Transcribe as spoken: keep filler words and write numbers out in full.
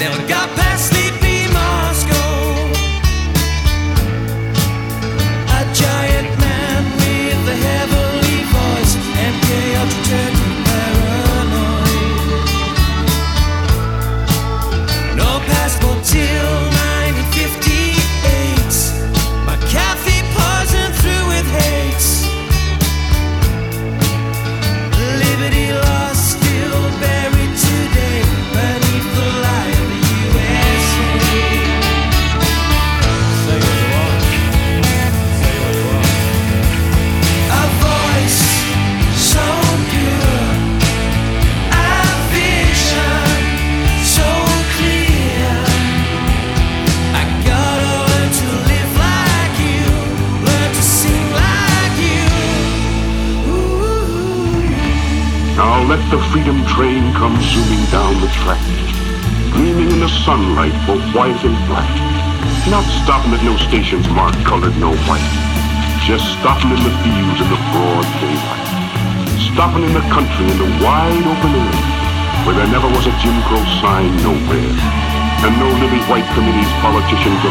Never got past sleepy Moscow. A giant man with a heavily voice and chaotic turkey paranoid. No passport till nineteen fifty-eight. McCarthy poisoned through with hate. Liberty lost, still buried today beneath the lie of the U S A. Say what you want. Say what you want. A voice so pure, a vision so clear. I gotta learn to live like you, learn to sing like you. Ooh. Now let the freedom train come zooming down the track, gleaming in the sunlight both white and black. Not stopping at no stations marked colored, no white. Just stopping in the fields in the broad daylight. Stopping in the country in the wide open air, where there never was a Jim Crow sign nowhere, and no lily white committees, politicians, or